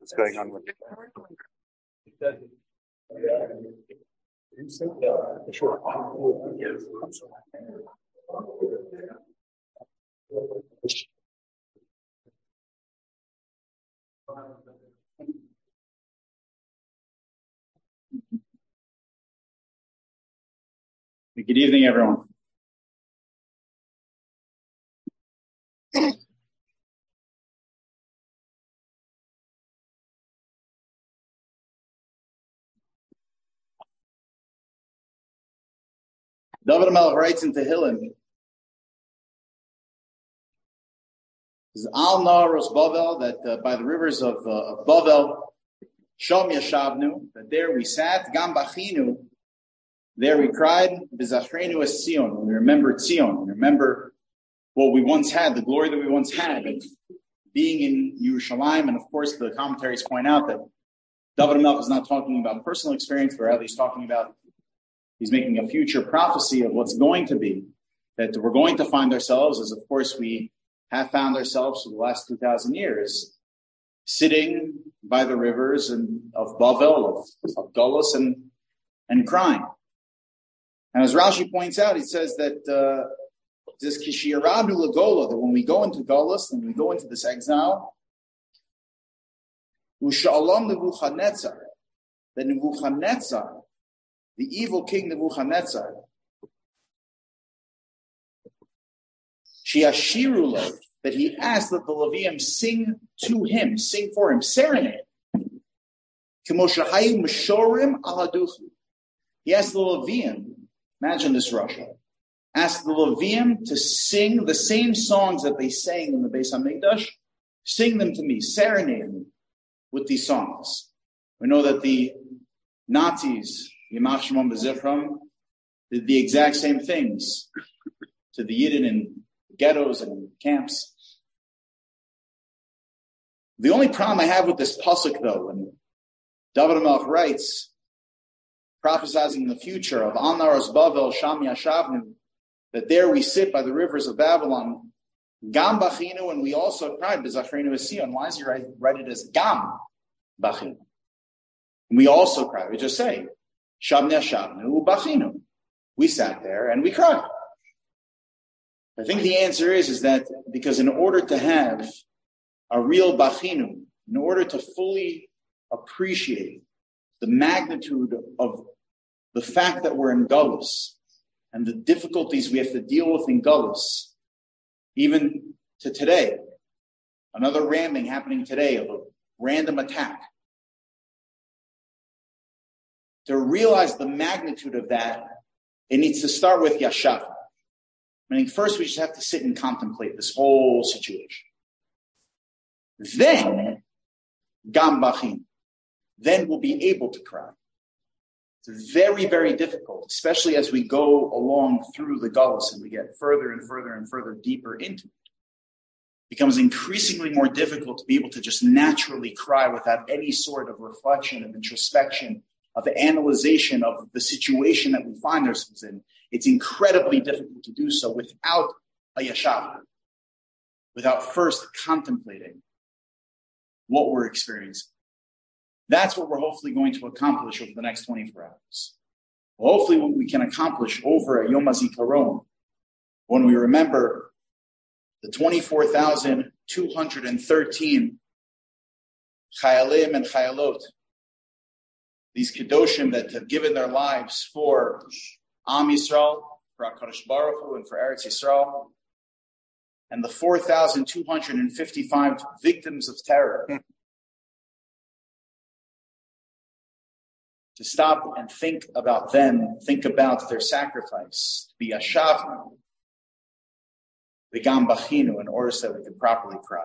what's going on with it. Sure. Good evening, everyone. David HaMelech writes in Tehillim, Al Naros Bavel, that by the rivers of Bavel, Sham Yashavnu, that there we sat, Gam Bachinu, there we cried, B'Zachrenu es Tzion, we remember Tzion, we remember what we once had, the glory that we once had, of being in Yerushalayim. And of course, the commentaries point out that David HaMelech is not talking about personal experience, but rather he's making a future prophecy of what's going to be, that we're going to find ourselves, as of course we have found ourselves for the last 2,000 years, sitting by the rivers of Bavel, of Galus, and crying. And as Rashi points out, he says that this Kishiradu Lagola, that when we go into Galus and we go into this exile, Usha'alam Nebuchadnezzar, that Nebuchadnezzar, the evil king Nebuchadnezzar, Shiashirulo, that he asked that the Levium sing to him, sing for him, serenade. Kimoshahayu Meshorim Aladuchu. He asked the Levium, imagine this Russia, asked the Levium to sing the same songs that they sang in the Beis HaMikdash, sing them to me, serenade me with these songs. We know that the Nazis, Yimach Shemon B'Zichram, did the exact same things to the Yidden in ghettos and camps. The only problem I have with this pasuk, though, when David HaMelech writes, prophesizing in the future of Al Naros Bavel, Sham Yashavnu, that there we sit by the rivers of Babylon, Gam Bachinu, and we also cried, B'Zachrenu es Tzion. Why does he write it as Gam Bachinu? And we also cried. We just say, Sham Yashavnu Bachinu. We sat there and we cried. I think the answer is that because in order to have a real Bachinu, in order to fully appreciate the magnitude of the fact that we're in Galus and the difficulties we have to deal with in Galus, even to today, another ramming happening today of a random attack. To realize the magnitude of that, it needs to start with Yashav. Meaning first we just have to sit and contemplate this whole situation. Then, Gam Bachin. Then we'll be able to cry. It's very, very difficult, especially as we go along through the Galus and we get further and further and further deeper into it. It becomes increasingly more difficult to be able to just naturally cry without any sort of reflection, of introspection, of analyzation of the situation that we find ourselves in. It's incredibly difficult to do so without a yashav, without first contemplating what we're experiencing. That's what we're hopefully going to accomplish over the next 24 hours. Hopefully what we can accomplish over at Yom HaZikaron, when we remember the 24,213 chayalim and chayalot, these kedoshim that have given their lives for Am Yisrael, for HaKadosh Baruch Hu, and for Eretz Yisrael, and the 4,255 victims of terror. To stop and think about them, think about their sacrifice, to be Yashavnu, the Gam Bachinu, in order so that we can properly cry.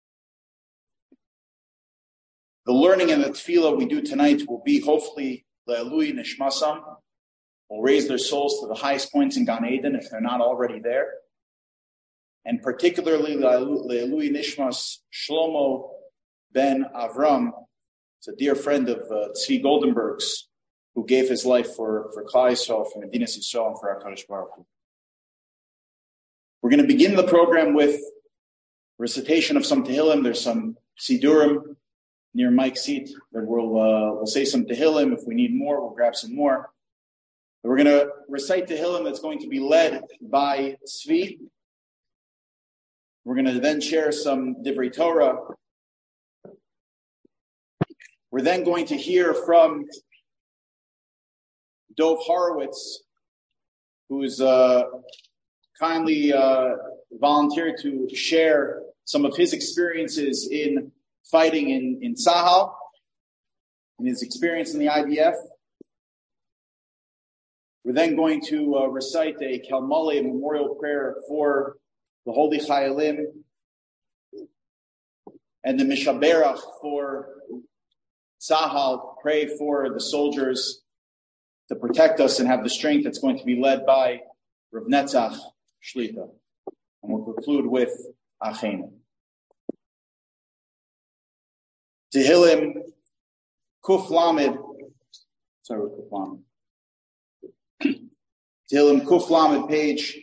The learning and the tefillah we do tonight will be hopefully Le'elui Nishmasam, will raise their souls to the highest points in Gan Eden if they're not already there. And particularly Le'elui Nishmas Shlomo ben Avram, it's a dear friend of Tzvi Goldenberg's, who gave his life for Klal Yisrael, for Medinas Yisrael, and for HaKadosh Baruch Hu. We're going to begin the program with recitation of some Tehillim. There's some Sidurim near Mike's seat, and we'll say some Tehillim. If we need more, we'll grab some more. We're going to recite Tehillim that's going to be led by Tzvi. We're going to then share some Divrei Torah. We're then going to hear from Dov Horowitz, who's kindly volunteered to share some of his experiences in fighting in Tzahal and his experience in the IDF. We're then going to recite a Kalmale memorial prayer for the Holy Chayalim and the Mishaberach for Tzahal. Pray for the soldiers to protect us and have the strength that's going to be led by Rav Netzach Shlita. And we'll conclude with Achenu. Tehillim Kuf Lamed. Sorry, Kuf Lamed. Tehillim Kuf Lamed, page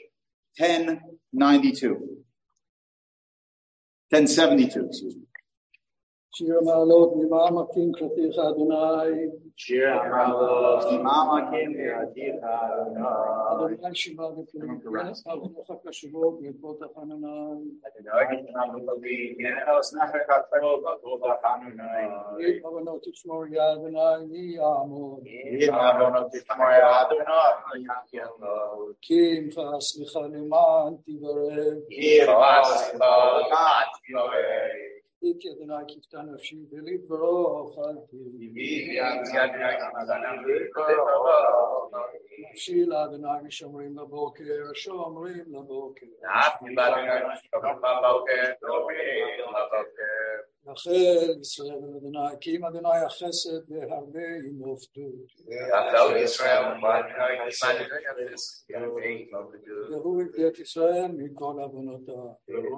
1072, excuse me. Shir Ma'alot Mima'amakim Kratich Adonai. Shir Ma'alot Mima'amakim Kratich Adonai. Adonai Shema V'Prim Avonach HaKashuvot V'Yekvot HaChananai. Yid Avonot Tishmor Yadonai Ya'amod. Kim V'Aslicha Leman Tivareh. Iti Adonai Kifta Nafshi V'Libro Chalti. Nafshi L'Adonai Mishomrim Laboker, Shomrim Laboker. Yachel Yisrael Adonai, Kim Adonai HaChesed V'Harbe Yinoftu. Yehu Yivdet Yisrael Mikol Avonotah.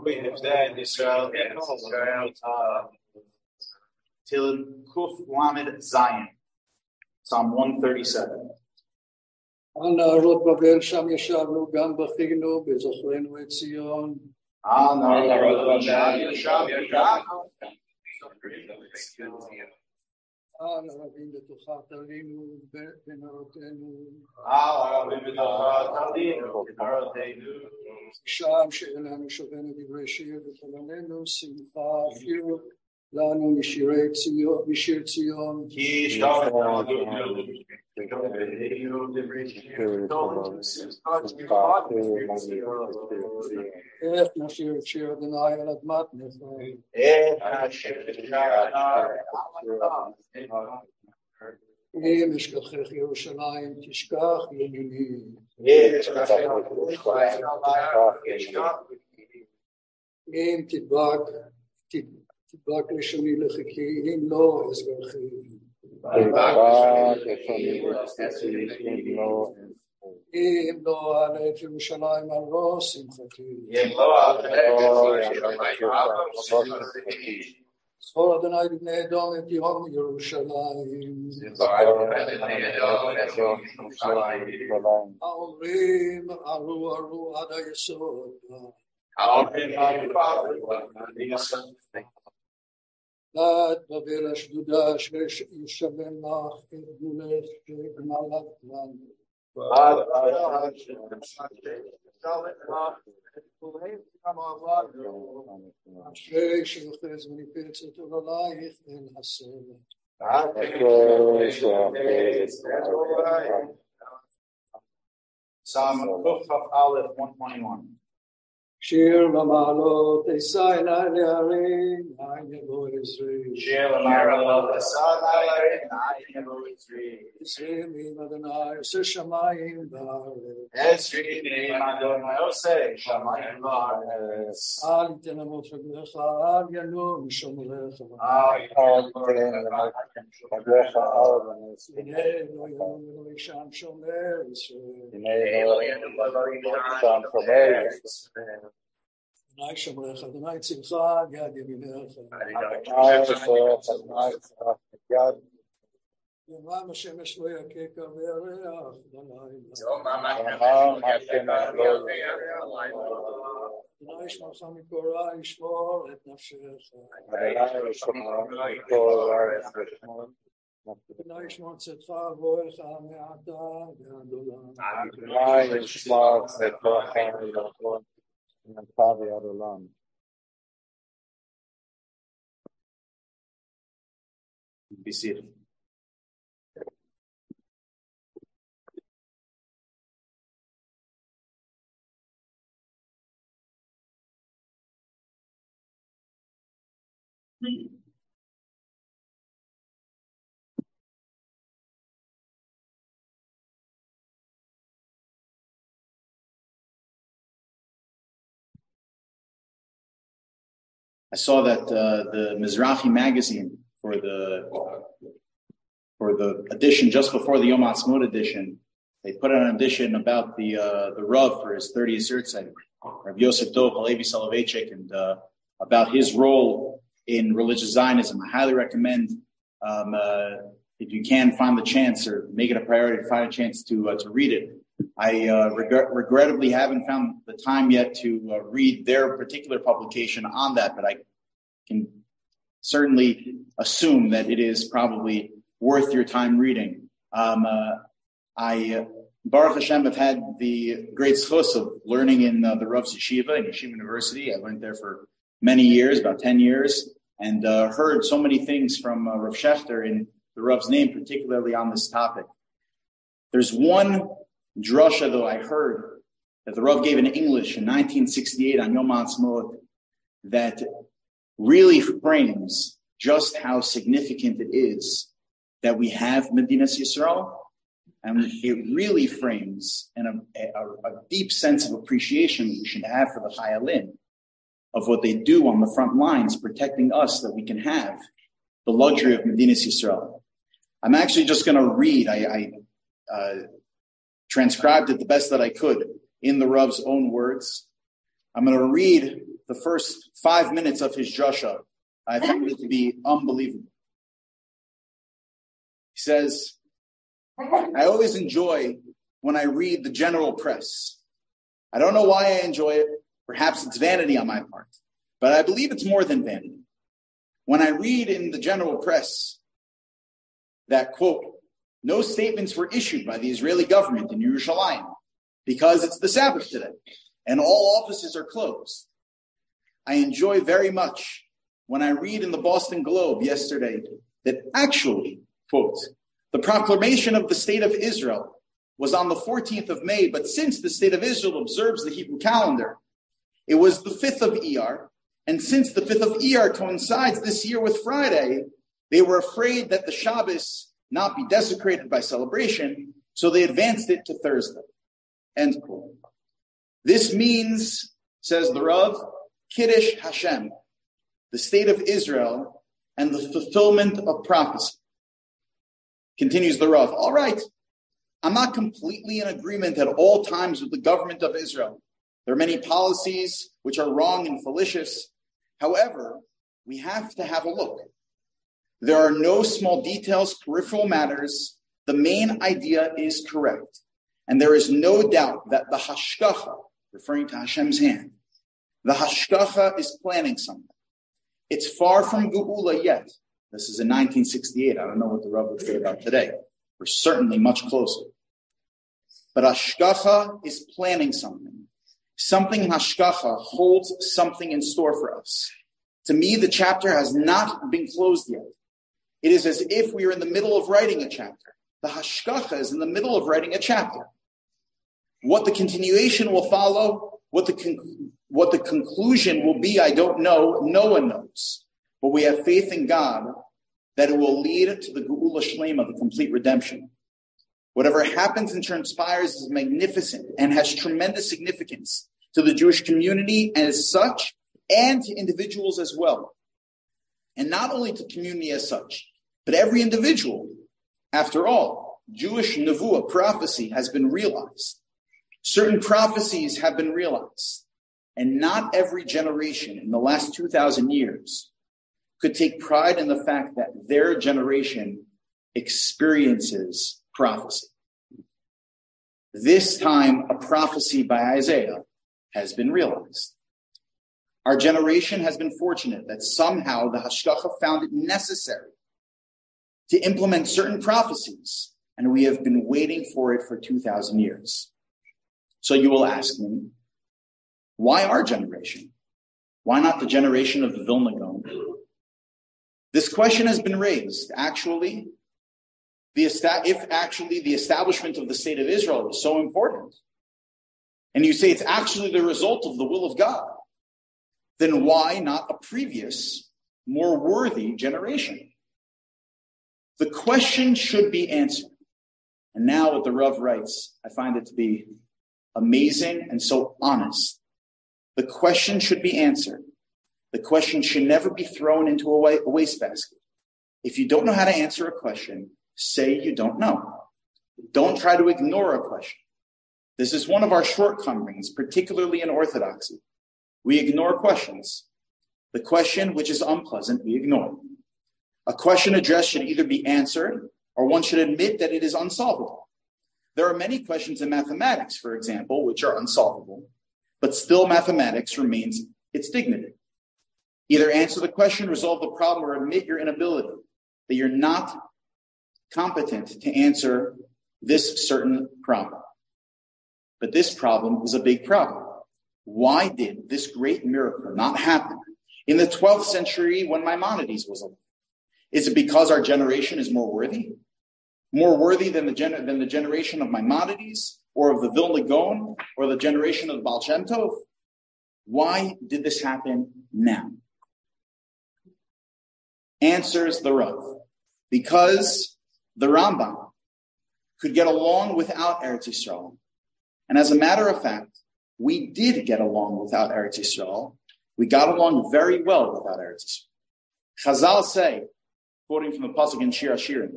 Tehillim Kuf Lamed Zayin, Psalm 137. על נהרות בבל שם ישבנו, גם בכינו בזוכרנו את ציון. על נהרות בבל שם ישבנו. על ערבים בתוכה תלינו בנרותינו. על ערבים בתוכה תלינו בנרותינו. שם שאלינו שובנו דברי שיר וחללנו שמחה שירו לנו משיר ציון. כי שבנו איך נשיר את שיר אדוני על אדמת נפל. אם אשכחך ירושלים תשכח ימיני. אם תדבק לשוני לחכי, אם לא אסגרכי. אם לא אעלה את ירושלים על ראש שמחתי. זכור אדוני לבני אדום את יום ירושלים. האומרים ערו עד היסוד. עד בבל השדודה שישבן לך את גולך שגמלת לנו. אשרי שיוחז וניפץ את עולייך אל הסלע. Psalm Kuf Aleph 121. שיר למעלות אשא אלי להרים, עין יבוא עזרי. שיר למעלות אשא אלי להרים, עין יבוא עזרי. עזרי מעם אדוני עושה שמיים בארץ. עזרי מעם אדוני עושה שמיים בארץ. אל יתן למות רגליך, אל ינום שומריך. הנה לא ינום ולא יישן שומר ישראל. אדוני שומרך, אדוני צילך, יד ימינך. יומם השמש לא יככה וירח בלילה. אדוני ישמרך מכל רע, ישמור את נפשך. אדוני ישמור צאתך ובואך מעתה ועד עולם. אדוני ישמור צאתך ובואך מעתה ועד עולם. Be seated. I saw that the Mizrahi magazine for the edition just before the Yom Ha'atzmaut edition, they put out an edition about the Rav for his 30th yahrzeit, Rav Yosef Dov Halevi Soloveitchik, and about his role in religious Zionism. I highly recommend, if you can find the chance or make it a priority to find a chance to read it. I regrettably haven't found the time yet to read their particular publication on that, but I can certainly assume that it is probably worth your time reading. I, Baruch Hashem, have had the great zchus of learning in the Rav's Yeshiva, in Yeshiva University. I went there for many years, about 10 years, and heard so many things from Rav Shechter in the Rav's name, particularly on this topic. There's one drasha, though, I heard that the Rav gave in English in 1968 on Yom Ha'atzmaut that really frames just how significant it is that we have Medinas Yisrael, and it really frames a deep sense of appreciation we should have for the Chayalim, of what they do on the front lines, protecting us, that we can have the luxury of Medinas Yisrael. I'm actually just going to read, I transcribed it the best that I could in the Rav's own words. I'm going to read the first 5 minutes of his drasha. I found it to be unbelievable. He says, I always enjoy when I read the general press. I don't know why I enjoy it. Perhaps it's vanity on my part, but I believe it's more than vanity. When I read in the general press that, quote, no statements were issued by the Israeli government in Yerushalayim because it's the Sabbath today and all offices are closed. I enjoy very much when I read in the Boston Globe yesterday that actually, quote, the proclamation of the State of Israel was on the 14th of May, but since the State of Israel observes the Hebrew calendar, it was the 5th of Iyar, and since the 5th of Iyar coincides this year with Friday, they were afraid that the Shabbos not be desecrated by celebration, so they advanced it to Thursday. End quote. This means, says the Rav, Kiddush Hashem, the state of Israel, and the fulfillment of prophecy. Continues the Rav. All right, I'm not completely in agreement at all times with the government of Israel. There are many policies which are wrong and fallacious. However, we have to have a look. There are no small details, peripheral matters. The main idea is correct. And there is no doubt that the hashgacha, referring to Hashem's hand, the hashgacha is planning something. It's far from Geula yet. This is in 1968. I don't know what the Rav would say about today. We're certainly much closer. But hashgacha is planning something. Something in hashgacha holds something in store for us. To me, the chapter has not been closed yet. It is as if we are in the middle of writing a chapter. The hashgacha is in the middle of writing a chapter. What the continuation will follow, what the conclusion will be, I don't know. No one knows. But we have faith in God that it will lead to the Geula Shlema, the complete redemption. Whatever happens and transpires is magnificent and has tremendous significance to the Jewish community as such, and to individuals as well. And not only to community as such, but every individual. After all, Jewish nevuah, prophecy, has been realized. Certain prophecies have been realized. And not every generation in the last 2,000 years could take pride in the fact that their generation experiences prophecy. This time, a prophecy by Isaiah has been realized. Our generation has been fortunate that somehow the Hashgacha found it necessary to implement certain prophecies, and we have been waiting for it for 2,000 years. So you will ask me, why our generation? Why not the generation of the Vilna Gaon? This question has been raised. If the establishment of the state of Israel is so important, and you say it's actually the result of the will of God, then why not a previous, more worthy generation? The question should be answered. And now what the Rav writes, I find it to be amazing and so honest. The question should be answered. The question should never be thrown into a wastebasket. If you don't know how to answer a question, say you don't know. Don't try to ignore a question. This is one of our shortcomings, particularly in Orthodoxy. We ignore questions. The question which is unpleasant, we ignore. A question addressed should either be answered or one should admit that it is unsolvable. There are many questions in mathematics, for example, which are unsolvable, but still mathematics remains its dignity. Either answer the question, resolve the problem, or admit your inability, that you're not competent to answer this certain problem. But this problem is a big problem. Why did this great miracle not happen in the 12th century when Maimonides was alive? Is it because our generation is more worthy? More worthy than the generation of Maimonides or of the Vilna Gaon or the generation of the Baal Shem Tov? Why did this happen now? Answers the Rav. Because the Rambam could get along without Eretz Yisrael. And as a matter of fact, we did get along without Eretz Yisrael. We got along very well without Eretz Yisrael. Chazal say, quoting from the pasuk in Shir Hashirim,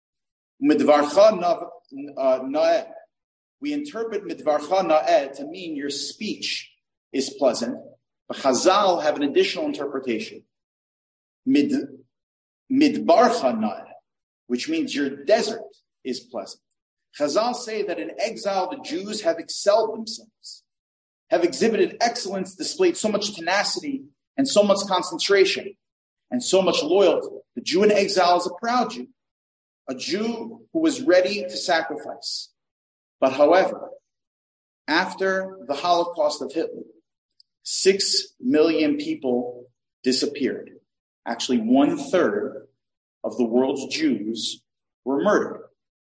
Midvarcha na'eh. We interpret Midvarcha na'eh to mean your speech is pleasant, but Chazal have an additional interpretation. Midbarcha na'eh, which means your desert is pleasant. Chazal say that in exile, the Jews have excelled themselves, have exhibited excellence, displayed so much tenacity and so much concentration and so much loyalty. The Jew in exile is a proud Jew, a Jew who was ready to sacrifice. But however, after the Holocaust of Hitler, 6 million people disappeared. Actually, 1/3 of the world's Jews were murdered.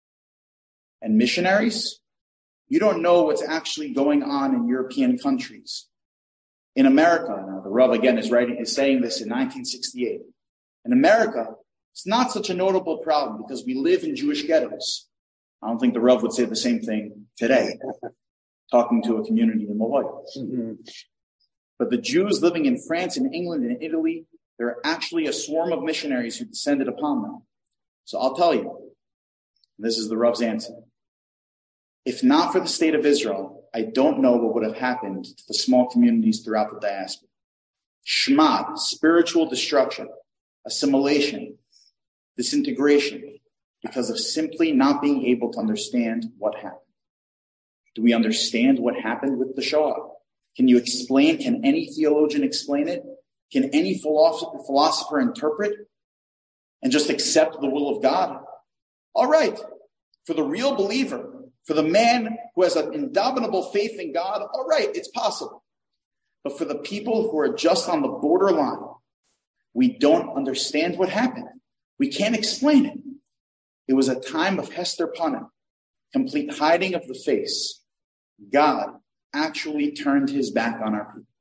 And missionaries, you don't know what's actually going on in European countries. In America, now the Rav again is saying this in 1968. In America, it's not such a notable problem because we live in Jewish ghettos. I don't think the Rav would say the same thing today, talking to a community in Hawaii. Mm-hmm. But the Jews living in France and England and Italy, there are actually a swarm of missionaries who descended upon them. So I'll tell you, this is the Rav's answer. If not for the state of Israel, I don't know what would have happened to the small communities throughout the diaspora. Shmad, spiritual destruction, assimilation, disintegration, because of simply not being able to understand what happened. Do we understand what happened with the Shoah? Can you explain? Can any theologian explain it? Can any philosopher interpret and just accept the will of God? All right. For the real believer, for the man who has an indomitable faith in God, all right, it's possible. But for the people who are just on the borderline, we don't understand what happened. We can't explain it. It was a time of Hester Panim, complete hiding of the face. God actually turned his back on our people.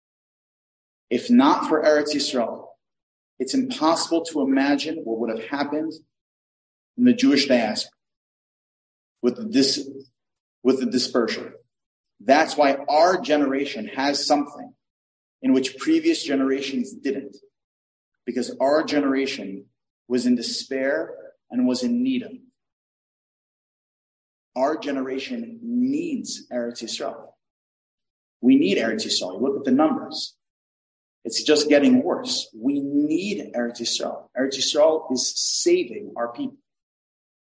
If not for Eretz Yisrael, it's impossible to imagine what would have happened in the Jewish diaspora with the dispersion. That's why our generation has something in which previous generations didn't. Because our generation was in despair and was in need of it. Our generation needs Eretz Yisrael. We need Eretz Yisrael. Look at the numbers. It's just getting worse. We need Eretz Yisrael. Eretz Yisrael is saving our people.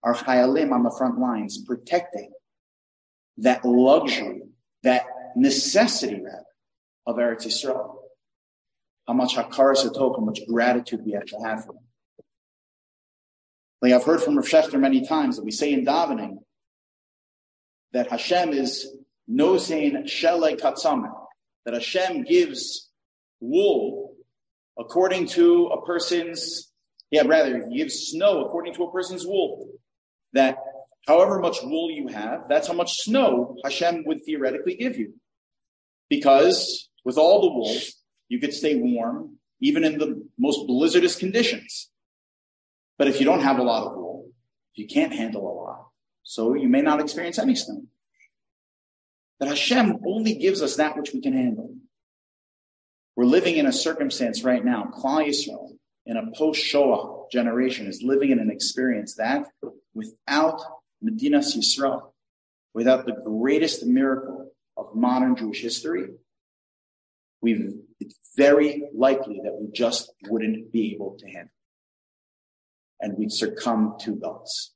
our chayalim on the front lines, protecting that luxury, that necessity, rather, of Eretz Yisrael. How much hakaras hatov, how much gratitude we have to have for them. Like I've heard from Rav Shechter many times that we say in davening that Hashem is nosein shelei katzamer, that Hashem gives wool according to a person's, he gives snow according to a person's wool. That however much wool you have, that's how much snow Hashem would theoretically give you. Because with all the wool, you could stay warm, even in the most blizzardous conditions. But if you don't have a lot of wool, you can't handle a lot, so you may not experience any snow. But Hashem only gives us that which we can handle. We're living in a circumstance right now, Klal Yisrael, in a post-Shoah generation, is living in an experience that without Medinas Yisrael, without the greatest miracle of modern Jewish history, it's very likely that we just wouldn't be able to handle. And we'd succumb to those.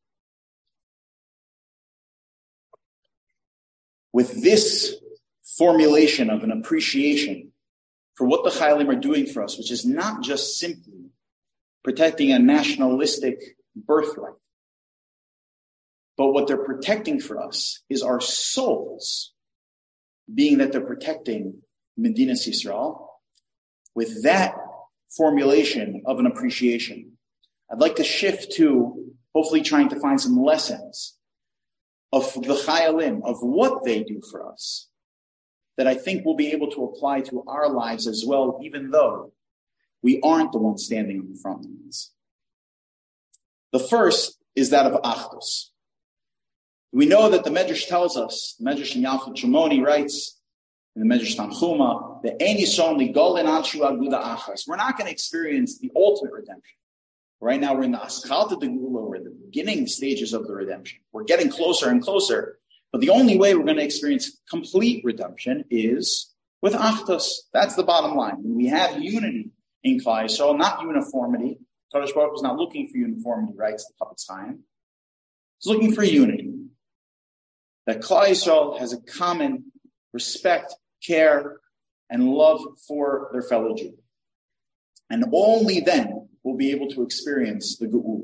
With this formulation of an appreciation for what the Chayalim are doing for us, which is not just simply protecting a nationalistic birthright, but what they're protecting for us is our souls, being that they're protecting Medinas Yisrael. With that formulation of an appreciation, I'd like to shift to hopefully trying to find some lessons of the Chayalim, of what they do for us, that I think we'll be able to apply to our lives as well, even though we aren't the ones standing on the front lines. The first is that of Achdus. We know that the Medrash tells us, the Medrash in Yalkut Shimoni writes, in the Medrash Tanchuma, that Ein Yisrael Ligolin Anshu Aguda Achas. We're not going to experience the ultimate redemption. Right now we're in the Aschalta de Gula, we're in the beginning stages of the redemption. We're getting closer and closer. But the only way we're going to experience complete redemption is with Achdus. That's the bottom line. When we have unity in Klal Yisrael, not uniformity. Kadosh Baruch Hu is not looking for uniformity, writes the Chafetz Chaim. He's looking for unity. That Klal Yisrael has a common respect, care, and love for their fellow Jew. And only then we'll be able to experience the Geula.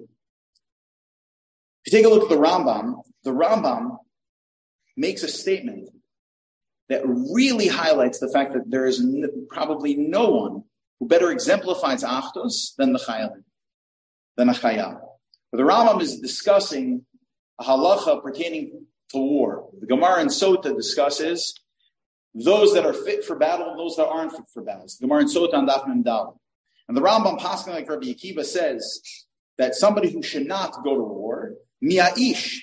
If you take a look at the Rambam makes a statement that really highlights the fact that there is probably no one who better exemplifies Achdus than the Chayalim, than a Chayal. But the Rambam is discussing a halacha pertaining to war. The Gemara in Sota discusses those that are fit for battle and those that aren't fit for battle. The Gemara in Sota on Daf Mem Daled. And the Rambam, paskin like Rabbi Akiva, says that somebody who should not go to war, mi'aish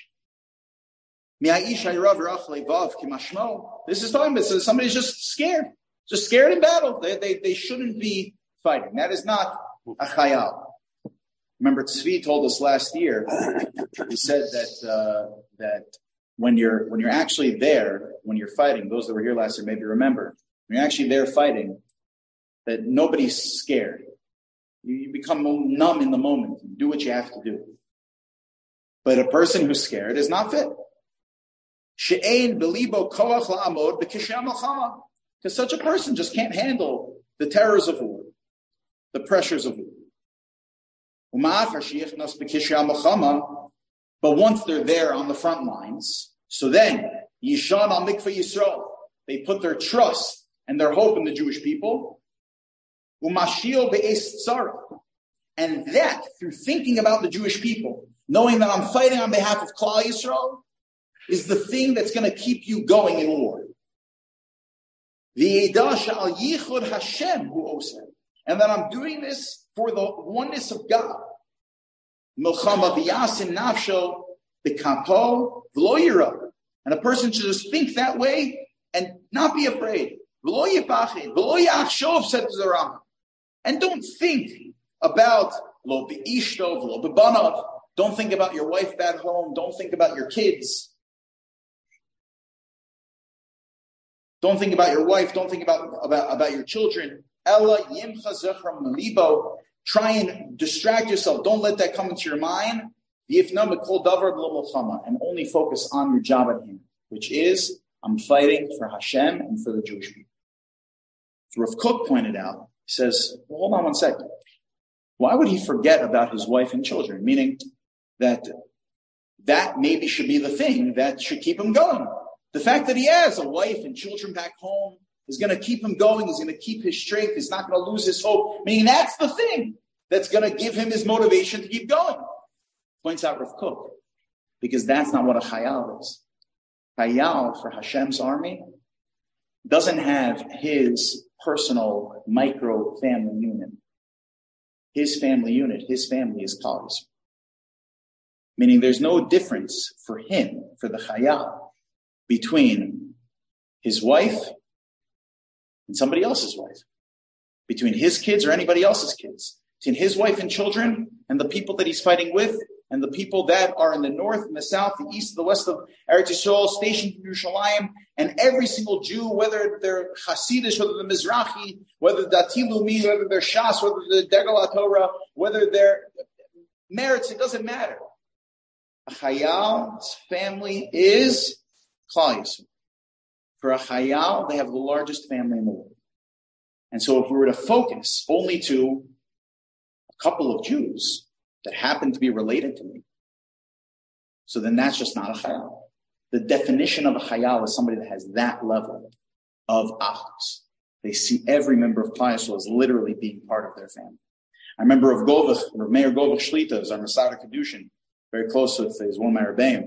hayrav rach levav kimashmo. This is talking about somebody's just scared in battle. They shouldn't be fighting. That is not a chayal. Remember, Tzvi told us last year. He said that when you're actually there, when you're fighting, those that were here last year maybe remember, when you're actually there fighting, that nobody's scared. You become numb in the moment. You do what you have to do. But a person who's scared is not fit. Because such a person just can't handle the terrors of war, the pressures of war. But once they're there on the front lines, so then, Yishan al Mikveh Yisrael, they put their trust and their hope in the Jewish people. And that, through thinking about the Jewish people, knowing that I'm fighting on behalf of Klal Yisrael, is the thing that's going to keep you going in war. And that I'm doing this for the oneness of God. And a person should just think that way and not be afraid. And don't think about lo be'ishtov, lo be'banav. Don't think about your wife back home. Don't think about your kids. Don't think about your wife. Don't think about your children. Ella yimcha zechram libo. Try and distract yourself. Don't let that come into your mind. and only focus on your job at hand, which is, I'm fighting for Hashem and for the Jewish people. So Rav Kook pointed out, he says, well, hold on one second. Why would he forget about his wife and children? Meaning that maybe should be the thing that should keep him going. The fact that he has a wife and children back home is going to keep him going, is going to keep his strength, he's not going to lose his hope. Meaning that's the thing that's going to give him his motivation to keep going. Points out Rav Kook, because that's not what a chayal is. Chayal for Hashem's army doesn't have his personal micro family unit. His family unit, his family is Klal Yisrael. Meaning there's no difference for him, for the chayal, between his wife and somebody else's wife, between his kids or anybody else's kids, between his wife and children and the people that he's fighting with, and the people that are in the north and the south, the east, the west of Eretz Yisrael, stationed in Yerushalayim, and every single Jew, whether they're Hasidish, whether they're Mizrahi, whether Dati Lumi, whether they're Shas, whether they're Degel HaTorah, whether they're Meretz, it doesn't matter. A Chayal's family is Klal Yisrael. For a Chayal, they have the largest family in the world. And so if we were to focus only to a couple of Jews that happen to be related to me, so then that's just not a Chayal. The definition of a Chayal is somebody that has that level of Achdus. They see every member of Klal Yisrael as literally being part of their family. I remember of Meir Govach Shlita, is our Masada Kedushin, very close with his one of my Rebbeim.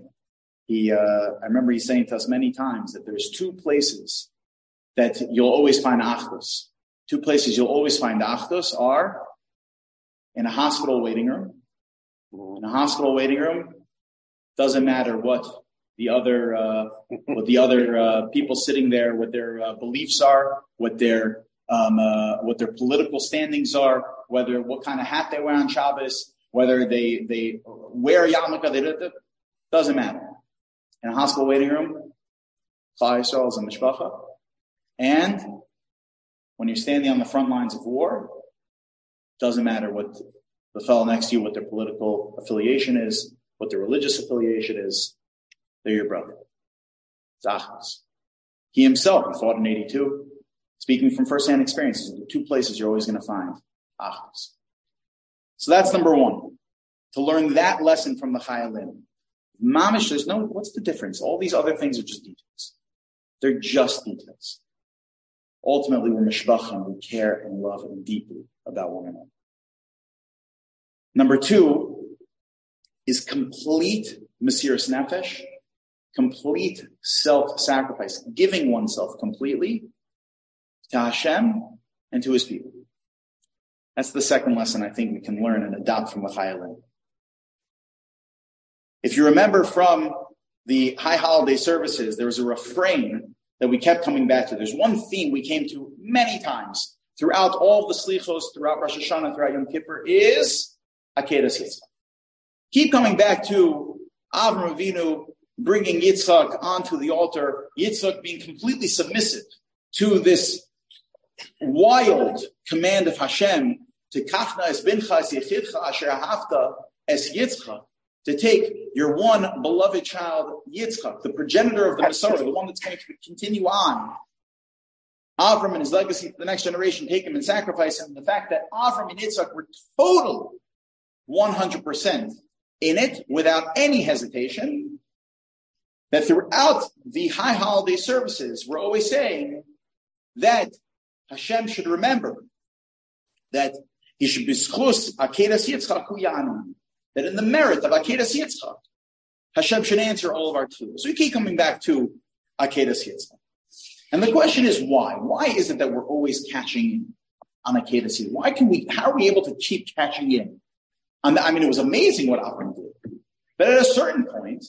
I remember he's saying to us many times that there's two places that you'll always find Achdus. Two places you'll always find Achdus are in a hospital waiting room. In a hospital waiting room, doesn't matter what the other people sitting there, what their beliefs are, what their political standings are, what kind of hat they wear on Shabbos, whether they wear a yarmulke, doesn't matter. In a hospital waiting room, Klal Yisrael is a mishpacha, and when you're standing on the front lines of war, doesn't matter what the fellow next to you, what their political affiliation is, what their religious affiliation is, they're your brother. It's Achdus. He himself, he fought in 82, speaking from first-hand experiences, the two places you're always going to find Achdus. So that's number one, to learn that lesson from the Chayalim. Mamish, what's the difference? All these other things are just details. They're just details. Ultimately, we're mishpacha and we care and love and deeply about one another. Number two is complete mesiras nefesh, complete self-sacrifice, giving oneself completely to Hashem and to His people. That's the second lesson I think we can learn and adopt from the Chayalim. If you remember from the high holiday services, there was a refrain that we kept coming back to. There's one theme we came to many times throughout all the slichos, throughout Rosh Hashanah, throughout Yom Kippur, is Akedas Yitzchak. Keep coming back to Avram Avinu bringing Yitzchak onto the altar, Yitzchak being completely submissive to this wild command of Hashem to Kachna es bincha es yechidcha asher ahavta es Yitzchak, to take your one beloved child, Yitzchak, the progenitor of the Messiah, the one that's going to continue on. Avram and his legacy to the next generation, take him and sacrifice him. The fact that Avram and Yitzchak were totally 100% in it, without any hesitation, that throughout the high holiday services, we're always saying that Hashem should remember that he should be schus Akedas Yitzchak Yanu. That in the merit of Akedas Yitzchak, Hashem should answer all of our tefillah. So we keep coming back to Akedas Yitzchak. And the question is why? Why is it that we're always catching in on Akedas Yitzchak? How are we able to keep catching in? It was amazing what Avram did. But at a certain point,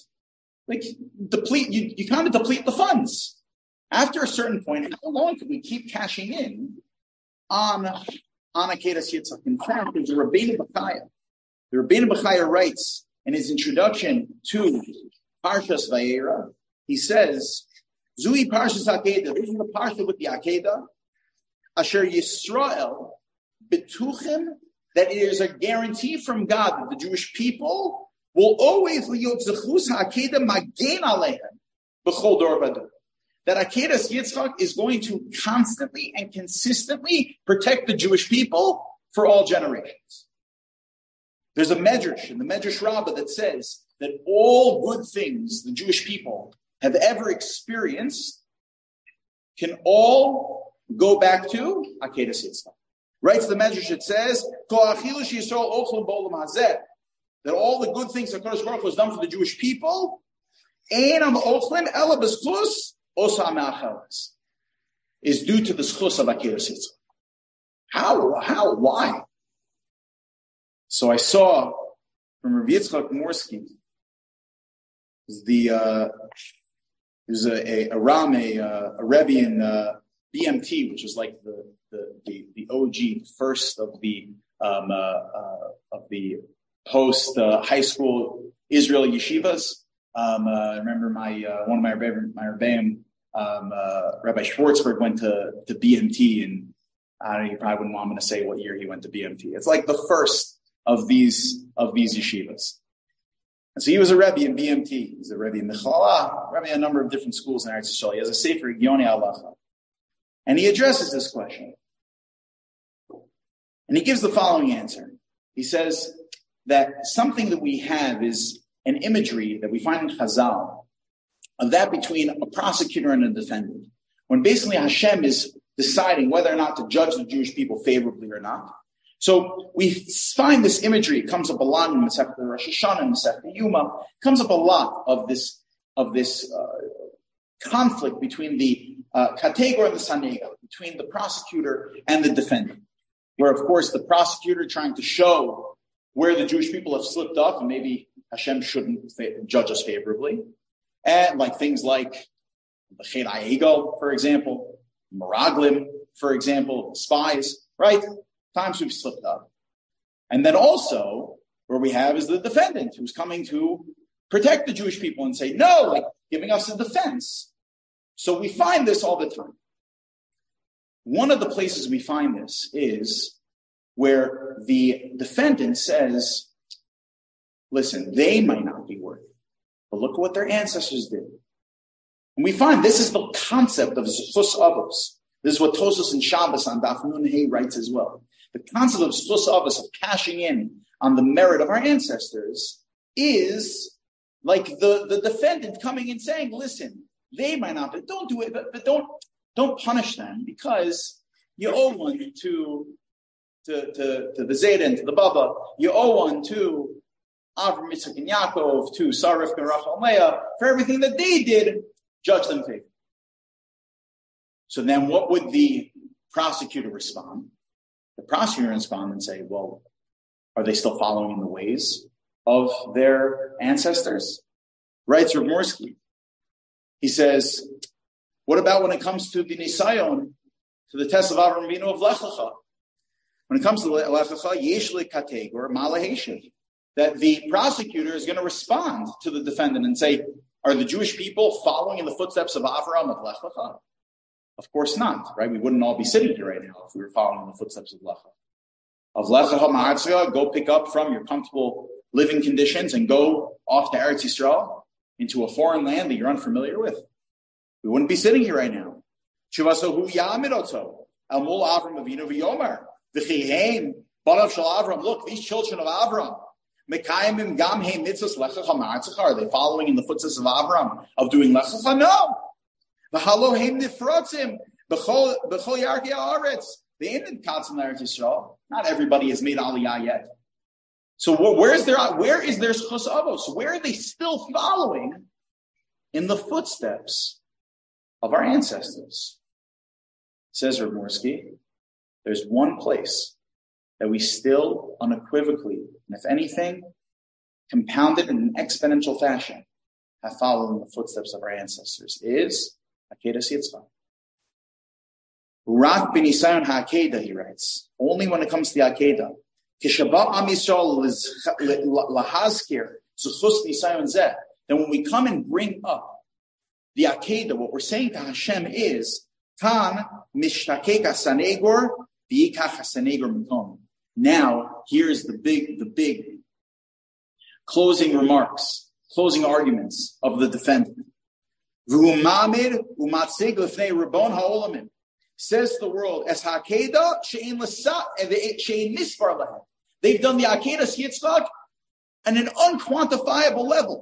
you kind of deplete the funds. After a certain point, how long can we keep cashing in on Akedas Yitzchak? In fact, there's a Rabbeinu Bechaya. The Rabbeinu Bechaya writes in his introduction to Parshas Vayera, he says, Zui Parshas Akedah, this is the Parsha with the Akedah, Asher Yisrael Betuchim, that it is a guarantee from God that the Jewish people will always liot zechus ha'akeda magen alehem b'chol dor v'dor. That Akedas Yitzchak is going to constantly and consistently protect the Jewish people for all generations. There's a medrash in the Medrash Rabbah that says that all good things the Jewish people have ever experienced can all go back to Akedas Yitzchak. Right to the Medrash, it says that all the good things that HaKadosh Baruch Hu has done for the Jewish people is due to the schus of Akedas Yitzchak. How? Why? So I saw from Rav Yitzchak Morsky, there's a Rebbe in BMT, which is like the OG, the first of the post high school Israel yeshivas. I remember one of my Rebbeim, Rabbi Schwartzberg, went to BMT, and I don't know, you probably wouldn't want me to say what year he went to BMT. It's like the first of these yeshivas. And so he was a Rebbe in BMT. He's a Rebbe in Mechala, Rebbe in a number of different schools in Eretz Yisrael. He has a Sefer Gyoni Halacha. And he addresses this question. And he gives the following answer. He says that something that we have is an imagery that we find in Chazal of that between a prosecutor and a defendant. When basically Hashem is deciding whether or not to judge the Jewish people favorably or not. So we find this imagery. It comes up a lot in Masechta Rosh Hashanah, in Masechta Yuma. It comes up a lot of this conflict between the kategor and the sanega, between the prosecutor and the defendant, where of course the prosecutor trying to show where the Jewish people have slipped up and maybe Hashem shouldn't judge us favorably, and like things like the Chet HaEgel, for example, Meraglim, for example, spies, right? Times we've slipped up. And then also, where we have is the defendant who's coming to protect the Jewish people and say, no, like giving us a defense. So we find this all the time. One of the places we find this is where the defendant says, listen, they might not be worthy, but look at what their ancestors did. And we find this is the concept of Zchus Avos. This is what Tosfos and Shabbos on Daf Nun Hey writes as well. The concept of Zchus Avos, of cashing in on the merit of our ancestors, is like the defendant coming and saying, listen, they might not, but don't do it, but don't punish them, because you owe one to the Zayda and to the Baba. You owe one to Avram, Yitzchak, and Yaakov, to Sarah, Rivka, and Rachel, and Leah, for everything that they did. Judge them favorably. So then what would the prosecutor respond? The prosecutor respond and say, well, are they still following the ways of their ancestors? Writes Rav Morsky. He says, what about when it comes to the Nisayon, to the test of Avram Avinu of Lech Lecha? When it comes to Lech Lecha, yesh lekategor malaheshiv, that the prosecutor is going to respond to the defendant and say, are the Jewish people following in the footsteps of Avram of Lech Lecha? Of course not, right? We wouldn't all be sitting here right now if we were following in the footsteps of Lech Lecha. Of Lech Lecha Ma'atzia, go pick up from your comfortable living conditions and go off to Eretz Yisrael, into a foreign land that you're unfamiliar with. We wouldn't be sitting here right now. Shivasohu Yamidoto, Amul Avram Avinu V'Yomer, V'chiheim, Banav Shal Avram. Look, these children of Avram, Mekayimim Gam Heim Mitzvos Lech Lecha Ma'atzia. Are they following in the footsteps of Avram of doing Lech Lecha? No. V'halo Heim Nifrotzim B'chol Yarkei Haaretz. They ended Katzim Eretz Yisrael. Not everybody has made Aliyah yet. So where is their Zchus Avos? Where are they still following in the footsteps of our ancestors? Says Rav Morsky, there's one place that we still unequivocally, and if anything, compounded in an exponential fashion, have followed in the footsteps of our ancestors, is Akedas Yitzchak. Rak b'nisayon ha'akeda, he writes, only when it comes to the Akedah. Kishabah Am Yisrael lahazkir zuchus nisayon zeh. Then when we come and bring up the Akedah, what we're saying to Hashem is, Tan mishtakek hasanegor v'yikach hasanegor mikom. Now, here's the big closing remarks, closing arguments of the defendant. Says to the world, they've done the Akedas Yitzchak on an unquantifiable level.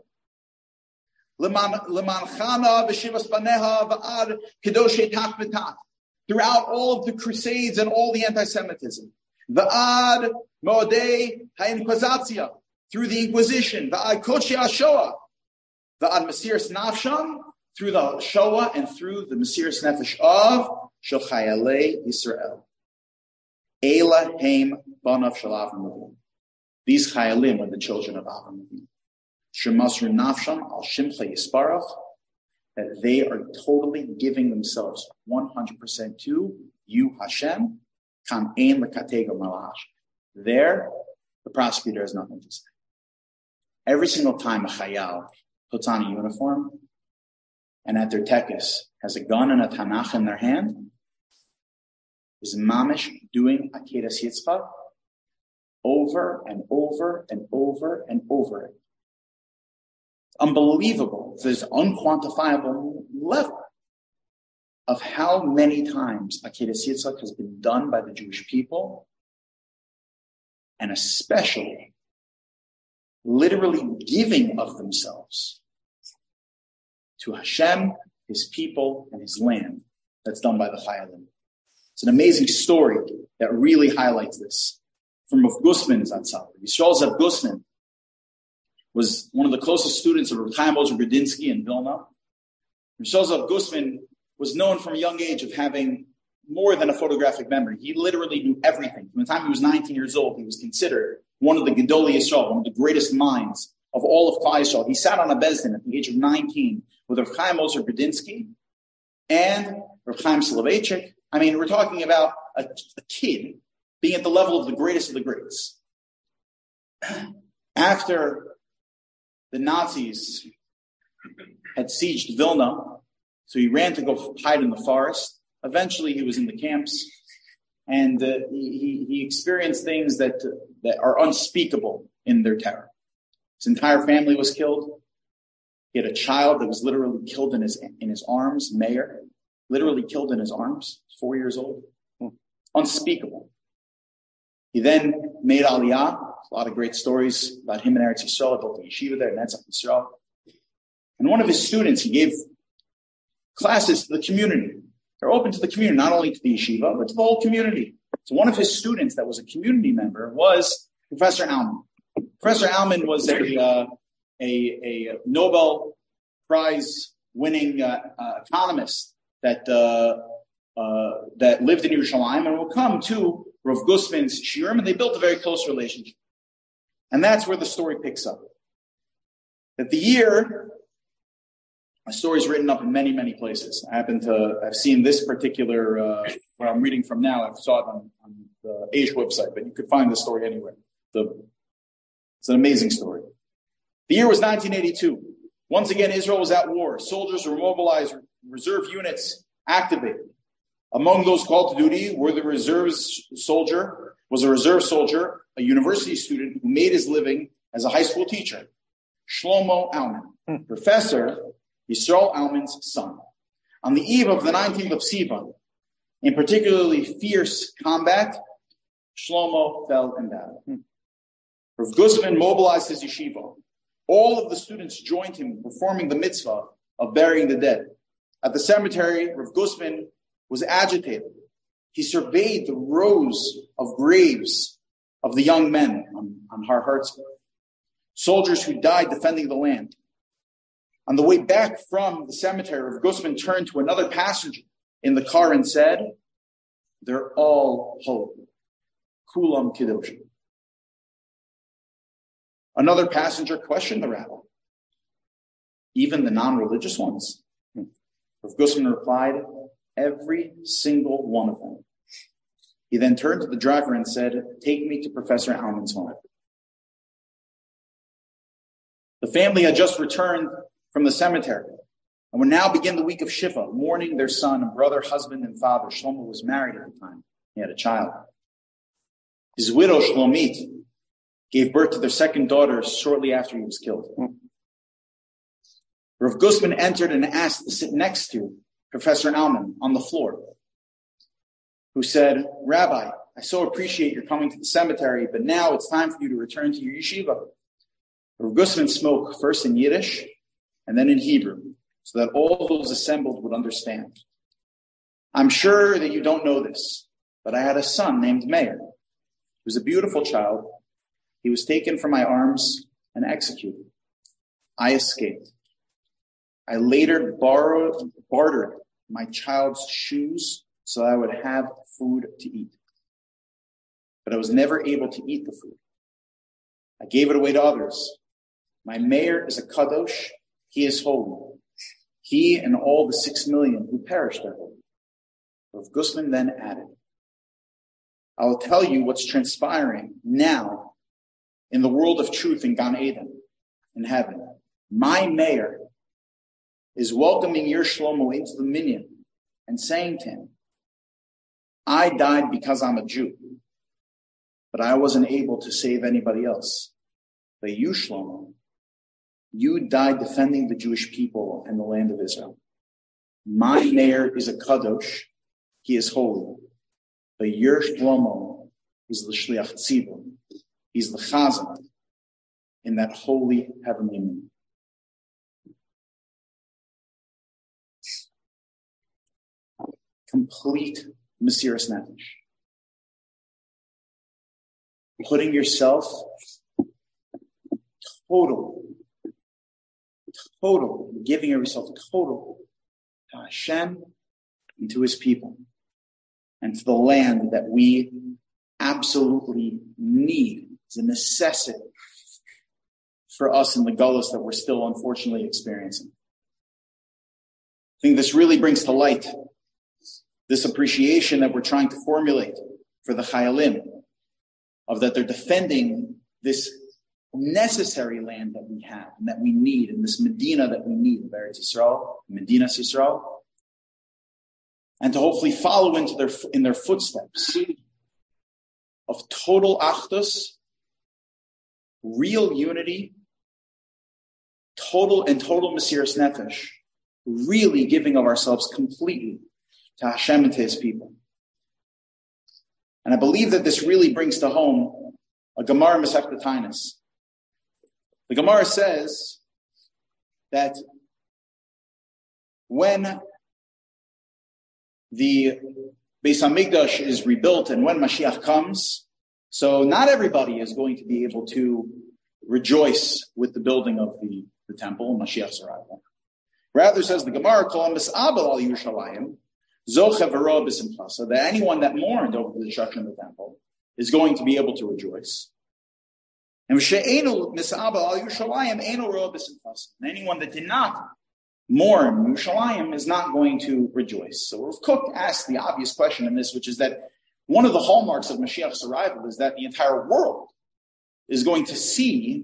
Throughout all of the Crusades and all the anti-Semitism. Va'ad Mo'adei ha'Inquisitia, through the Inquisition. Va'ad Kochi HaShoah. Va'ad Mesiras Nafsham, through the Shoah and through the Mesiras Nefesh of Shel Chayalei Yisrael. Eila Haim Banav Shel Avram Avinu. These Chayalim are the children of Avram Avinu. Shemasru Nafsham Al Shimcha Yisparach, that they are totally giving themselves 100% to you, Hashem. Kam ein lekatego malash. There, the prosecutor has nothing to say. Every single time a chayal puts on a uniform and at their tekes has a gun and a Tanakh in their hand, is mamish doing Akedas Yitzchak over and over and over and over again. Unbelievable. There's an unquantifiable level of how many times Akedas Yitzchak has been done by the Jewish people, and especially literally giving of themselves to Hashem, His people, and His land. That's done by the Chayalim. It's an amazing story that really highlights this. From Rav Gusman Zatzal. Yisrael Zev Gusman was one of the closest students of Rav Chaim Ozer Grudinsky in Vilna. Yisrael Zev Gusman was known from a young age of having more than a photographic memory. He literally knew everything. From the time he was 19 years old, he was considered one of the Gedolei Yisrael, one of the greatest minds of all of Klal Yisrael. He sat on a Bezdin at the age of 19 with Rav Chaim Ozer Grudinsky and Rav Chaim Soloveitchik. I mean, we're talking about a kid being at the level of the greatest of the greats. After the Nazis had sieged Vilna, so he ran to go hide in the forest. Eventually, he was in the camps, and he experienced things that are unspeakable in their terror. His entire family was killed. He had a child that was literally killed in his arms, Meir, literally killed in his arms, 4 years old. Unspeakable. He then made Aliyah. A lot of great stories about him in Eretz Yisrael, built a yeshiva there in Netzach Yisrael. And one of his students, he gave classes to the community. They're open to the community, not only to the yeshiva, but to the whole community. So one of his students that was a community member was Professor Alman. Professor Alman was a Nobel Prize winning economist that lived in Yerushalayim and will come to Rav Gusman's shiurim, and they built a very close relationship. And that's where the story picks up. That the year, a story is written up in many, many places. I've seen this particular, what I'm reading from now, I saw it on the Aish website, but you could find the story anywhere. It's an amazing story. The year was 1982. Once again, Israel was at war. Soldiers were mobilized, reserve units activated. Among those called to duty were a reserve soldier, a university student who made his living as a high school teacher, Shlomo Alman, Professor Yisrael Alman's son. On the eve of the 19th of Sivan, in particularly fierce combat, Shlomo fell in battle. Rav Gusman mobilized his yeshiva. All of the students joined him in performing the mitzvah of burying the dead. At the cemetery, Rav Gusman was agitated. He surveyed the rows of graves of the young men on Har Herzl, soldiers who died defending the land. On the way back from the cemetery, Rav Gusman turned to another passenger in the car and said, "They're all holy. Kulam Kedoshim." Another passenger questioned the rabbi, "Even the non-religious ones?" Rav Gusman replied, "Every single one of them." He then turned to the driver and said, "Take me to Professor Alman's home." The family had just returned from the cemetery and would now begin the week of Shiva, mourning their son, brother, husband, and father. Shlomo was married at the time. He had a child. His widow, Shlomit, gave birth to their second daughter shortly after he was killed. Rav Gusman entered and asked to sit next to Professor Alman on the floor, who said, Rabbi, I so appreciate your coming to the cemetery, but now it's time for you to return to your yeshiva. Rav Gusman spoke first in Yiddish and then in Hebrew, so that all those assembled would understand. I'm sure that you don't know this, but I had a son named Meir. He was a beautiful child. He was taken from my arms and executed. I escaped. I later bartered my child's shoes so I would have food to eat. But I was never able to eat the food. I gave it away to others. My Meir is a kadosh. He is holy. He and all the 6 million who perished are holy. Rav Gusman then added, I will tell you what's transpiring now in the world of truth in Gan Eden, in heaven. My Meir is welcoming your Shlomo into the minyan and saying to him, I died because I'm a Jew, but I wasn't able to save anybody else. But you, Shlomo, you died defending the Jewish people and the land of Israel. My Meir is a kadosh. He is holy. But your Shlomo is the shliach tzibur. He's the chazan in that holy heavenly moon. Complete Mesiras Nefesh. Putting yourself total, giving yourself total to Hashem and to his people and to the land that we absolutely need. It's a necessity for us in the gullus that we're still unfortunately experiencing. I think this really brings to light this appreciation that we're trying to formulate for the Chayalim, of that they're defending this necessary land that we have and that we need, and this Medina that we need, Eretz Yisrael, Medinas Yisrael, and to hopefully follow in their footsteps of total achdus, real unity, total Mesiras Nefesh, really giving of ourselves completely to Hashem and to his people. And I believe that this really brings to home a Gemara Masechta Taanis. The Gemara says that when the Beis HaMikdash is rebuilt and when Mashiach comes, so not everybody is going to be able to rejoice with the building of the temple, Mashiach's arrival. Rather, says the Gemara, Kol Mis'abel al Yerushalayim, Zocha v'roa b'simcha, that anyone that mourned over the destruction of the temple is going to be able to rejoice. And anyone that did not mourn Yerushalayim is not going to rejoice. So Rav Kook asked the obvious question in this, which is that one of the hallmarks of Mashiach's arrival is that the entire world is going to see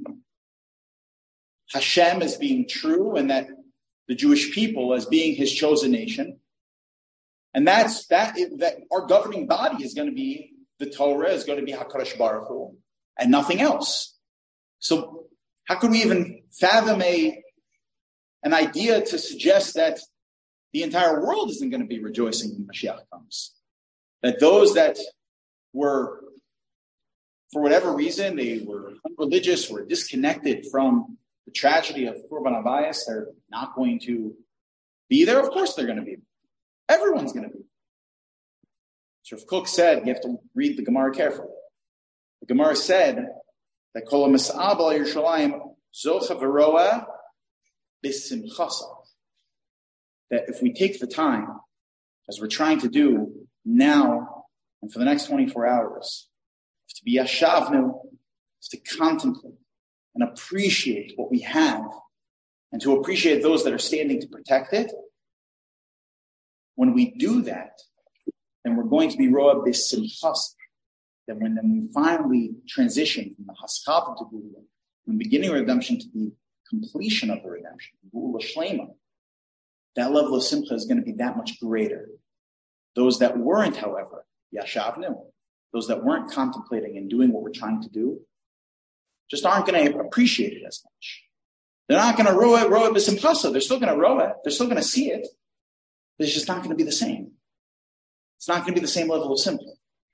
Hashem as being true and that the Jewish people as being his chosen nation. And that our governing body is going to be the Torah, is going to be HaKadosh Baruch Hu, and nothing else. So how can we even fathom an idea to suggest that the entire world isn't going to be rejoicing when Mashiach comes? That those that were, for whatever reason, they were unreligious, were disconnected from the tragedy of Korban Abayis, they're not going to be there? Of course they're going to be. Everyone's going to be. So Rav Kook said, you have to read the Gemara carefully. The Gemara said that Kol HaMis'ab al Yerushalayim Zocha v'roa b'simchasa. That if we take the time, as we're trying to do now and for the next 24 hours, to be yashavnu, to contemplate and appreciate what we have and to appreciate those that are standing to protect it, when we do that, then we're going to be roa b'simchas. That when we finally transition from the haskata to Gula, from the beginning of redemption to the completion of the redemption, Gula Shlema, that level of simcha is going to be that much greater. Those that weren't, however, yashavnu, those that weren't contemplating and doing what we're trying to do, just aren't going to appreciate it as much. They're not going to row it b'simchasa. They're still going to row it. They're still going to see it. But it's just not going to be the same. It's not going to be the same level of simcha.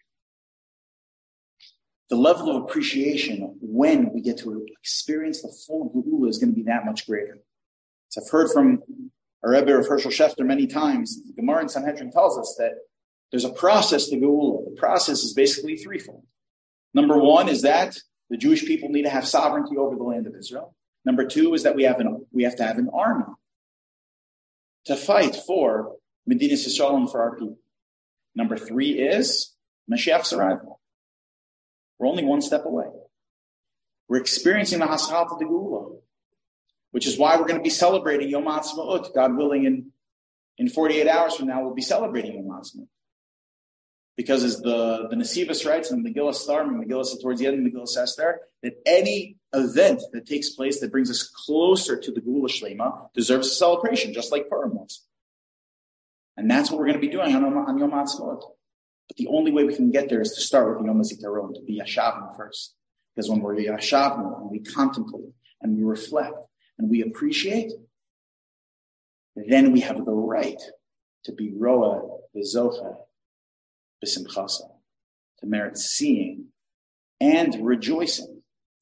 The level of appreciation when we get to experience the full geula is going to be that much greater. So I've heard from our Rebbe of Hershel Schefter many times. The Gemara in Sanhedrin tells us that there's a process to geula. The process is basically threefold. Number one is that the Jewish people need to have sovereignty over the land of Israel. Number two is that we have to have an army to fight for Medinas Yisrael and for our people. Number three is Mashiach's arrival. We're only one step away. We're experiencing the Haschat of the Geula, which is why we're going to be celebrating Yom HaAtzmaut. God willing, in 48 hours from now, we'll be celebrating Yom HaAtzmaut. Because as the Nesivos writes in Megillah Star and Megillah towards the end of Megillah Esther, that any event that takes place that brings us closer to the Geula Shlema deserves a celebration, just like Purim was. And that's what we're going to be doing on Yom HaAtzmaut. But the only way we can get there is to start with Yom HaZikaron, to be Yashavim first. Because when we're Yashavim, and we contemplate, and we reflect, and we appreciate, then we have the right to be Roa V'Zocha B'Simchasa, to merit seeing and rejoicing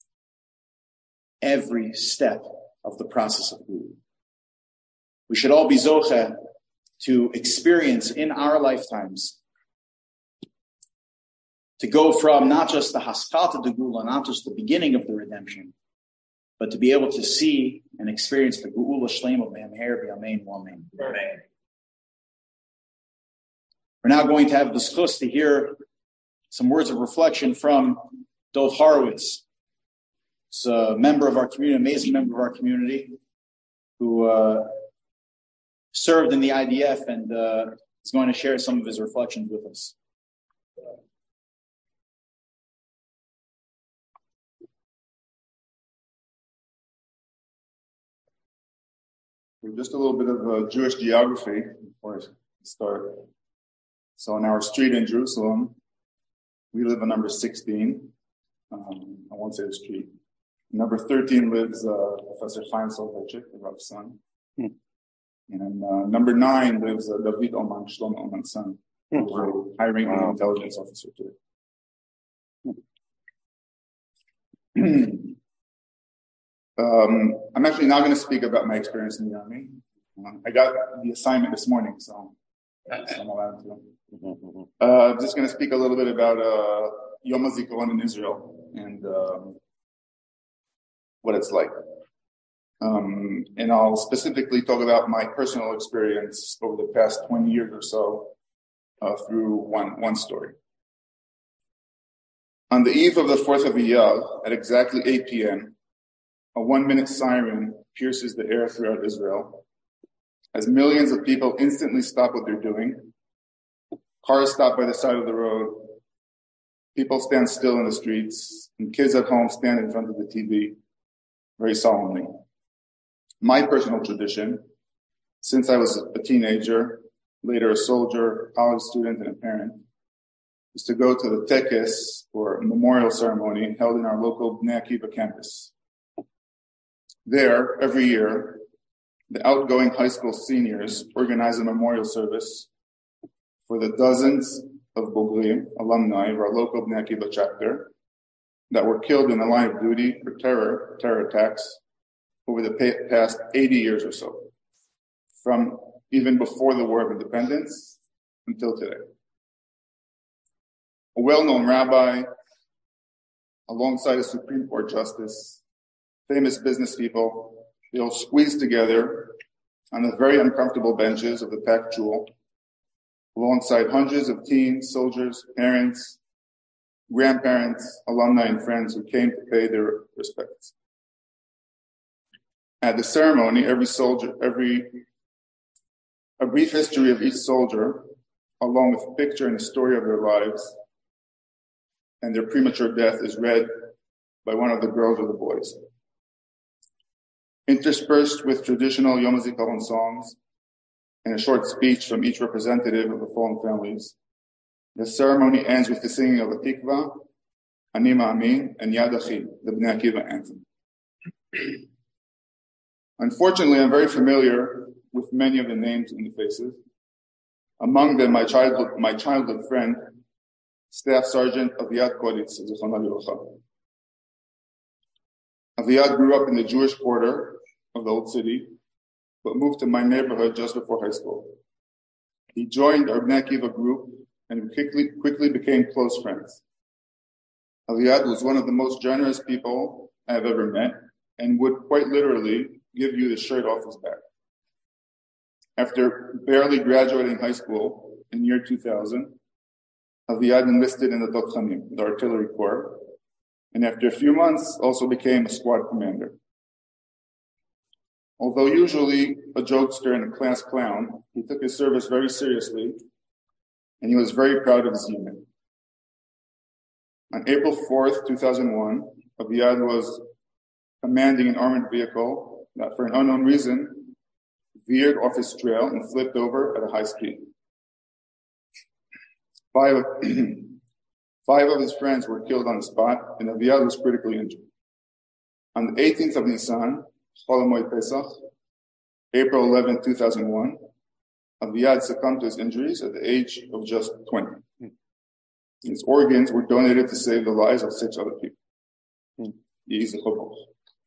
every step of the process of Geula. We should all be Zocha to experience in our lifetimes, to go from not just the Haschat of the Geula, not just the beginning of the redemption, but to be able to see and experience the Geula Shlema B'Hamher B'Yamein W'Amein. We're now going to have the schus to hear some words of reflection from Dov Horowitz. It's a member of our community, amazing member of our community, who served in the IDF and is going to share some of his reflections with us. Just a little bit of Jewish geography before I start. So in our street in Jerusalem, we live in number 16. I won't say the street. Number 13 lives Professor Chaim Soloveitchik, the Rav's son. And number 9 lives David Oman, Shlomo Oman's son, who's a high-ranking intelligence officer too. I'm actually not going to speak about my experience in the army. I got the assignment this morning, so I'm allowed to. I'm just going to speak a little bit about Yom HaZikaron in Israel and what it's like. And I'll specifically talk about my personal experience over the past 20 years or so through one story. On the eve of the 4th of Iyar, at exactly 8 p.m., a 1-minute siren pierces the air throughout Israel as millions of people instantly stop what they're doing. Cars stop by the side of the road. People stand still in the streets, and kids at home stand in front of the TV very solemnly. My personal tradition, since I was a teenager, later a soldier, college student, and a parent, is to go to the tekes, or memorial ceremony, held in our local Bnei Akiva campus. There, every year, the outgoing high school seniors organize a memorial service for the dozens of Bogrim, alumni of our local Bnei Akiva chapter, that were killed in the line of duty for terror attacks over the past 80 years or so, from even before the War of Independence until today. A well-known rabbi, alongside a Supreme Court justice, famous business people, they all squeezed together on the very uncomfortable benches of the packed shul, alongside hundreds of teens, soldiers, parents, grandparents, alumni, and friends who came to pay their respects. At the ceremony, a brief history of each soldier, along with a picture and a story of their lives and their premature death, is read by one of the girls or the boys. Interspersed with traditional Yom HaZikaron songs and a short speech from each representative of the fallen families, the ceremony ends with the singing of a tikva Ani Ma'amin, and Yad Achim, the Bnei Akiva anthem. Unfortunately, I'm very familiar with many of the names and the faces. Among them, my childhood friend, Staff Sergeant Aviad Koditz, Zichrono Livracha. Aviad grew up in the Jewish quarter of the Old City, but moved to my neighborhood just before high school. He joined our Bnei Akiva group and quickly became close friends. Aviad was one of the most generous people I have ever met and would quite literally give you the shirt off his back. After barely graduating high school in year 2000, Aviad enlisted in the Totchanim, the artillery corps, and after a few months also became a squad commander. Although usually a jokester and a class clown, he took his service very seriously, and he was very proud of his unit. On April 4th, 2001, Aviad was commanding an armored vehicle that, for an unknown reason, veered off his trail and flipped over at a high speed. Five of his friends were killed on the spot, and Aviad was critically injured. On the 18th of Nisan, Chol HaMoed Pesach, April 11, 2001, Aviad succumbed to his injuries at the age of just 20. His organs were donated to save the lives of 6 other people. Yehi Zechor.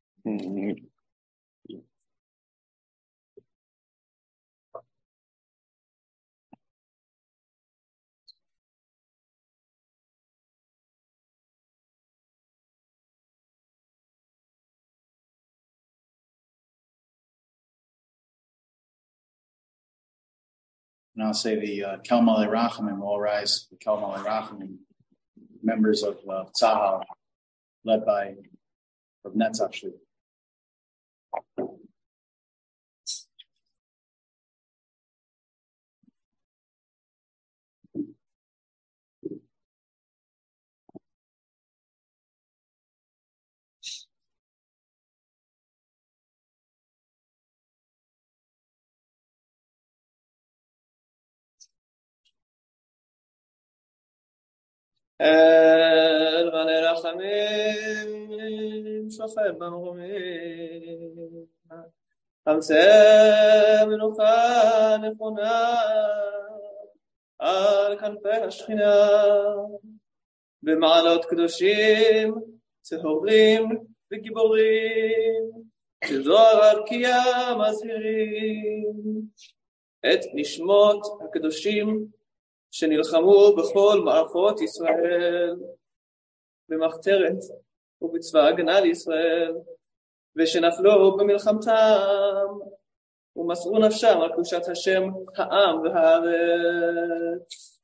And I'll say the Kel Malei Rachamim will all rise. The Kel Malei Rachamim, members of Tzahal, led by Rav Netzach Shli. אל מלא רחמים שוכב במרומים חמצה מנוחה נכונה על כנפי השכינה במעלות קדושים צהובים וגיבורים שזוהר הרקיע מזהירים את נשמות הקדושים שנלחמו בכל מערכות ישראל, במחתרת ובצבא הגנה לישראל, ושנפלו במלחמתם, ומסרו נפשם על קדושת השם העם והארץ.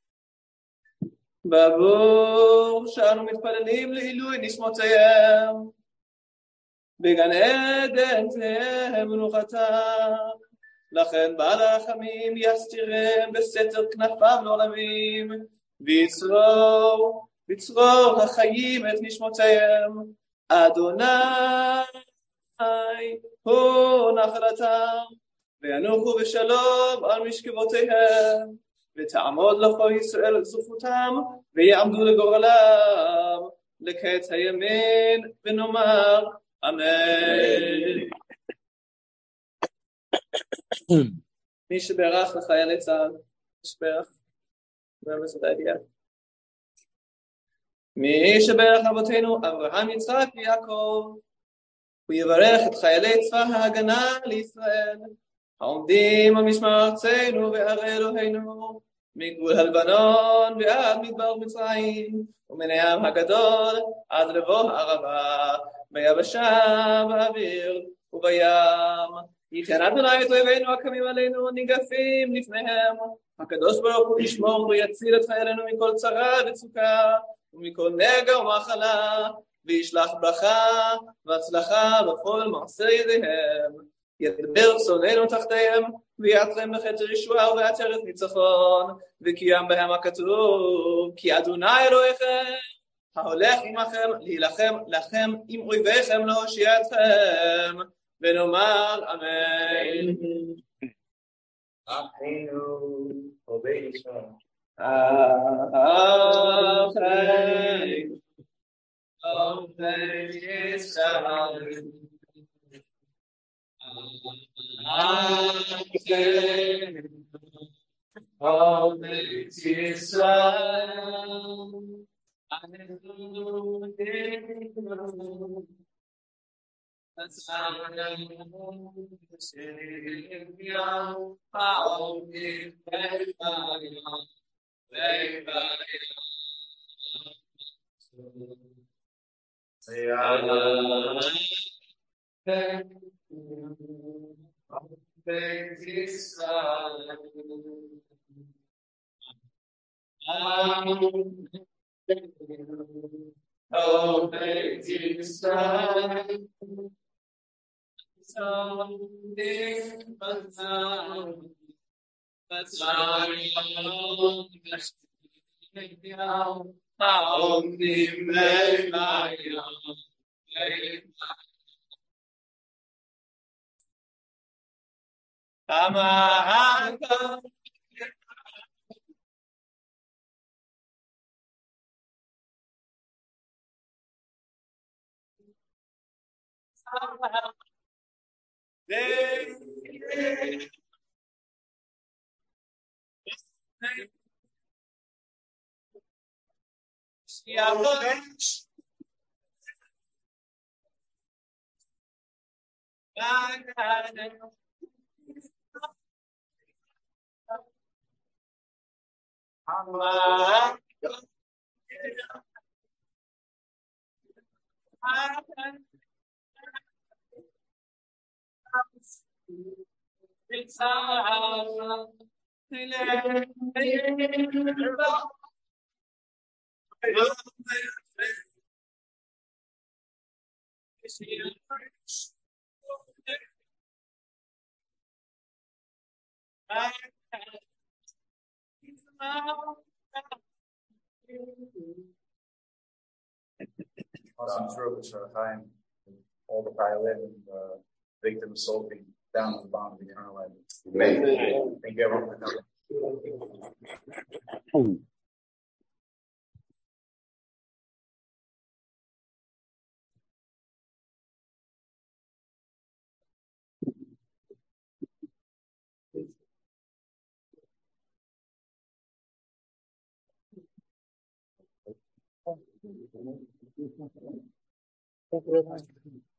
בעבור שאנו מתפללים לעילוי נשמותיהם, בגן עדן תהיה מנוחתם, לכן בעל הרחמים יסתירם בסתר כנפיו לעולמים, ויצרור החיים את נשמותיהם. אדוני הוא נחלתם, וינוחו בשלום על משכבותיהם, ותעמוד לכו ישראל זכותם, ויעמדו לגורלם לקץ הימין, ונאמר אמן. מי שברך לחיילי צה"ל, שברך, מי שברך אבותינו אברהם, יצחק ויעקב, הוא יברך את חיילי צבא ההגנה לישראל, העומדים על משמר ארצנו וערי אלוהינו, מגבול הלבנון ועד מדבר מצרים, ומן הים הגדול עד לבוא הערבה, ביבשה, באוויר ובים. ייתן אדוני את אויבינו הקמים עלינו ניגפים לפניהם. הקדוש ברוך הוא ישמור ויציל את חיילינו מכל צרה וצוקה ומכל נגע ומחלה, וישלח ברכה והצלחה בכל מעשה ידיהם. ידבר שונאינו תחתיהם ויעטרם בכתר ישועה ובעטרת ניצחון, וקיים בהם הכתוב כי אדוני אלוהיכם ההולך עמכם להילחם לכם עם אויביכם להושיע אתכם, ונאמר אמן. אחינו עובדי ישראל. Awesome troops for time, all the violin victims soaking down to the bottom of the eternal life. Amen. Thank you everyone for coming. Thank you very much.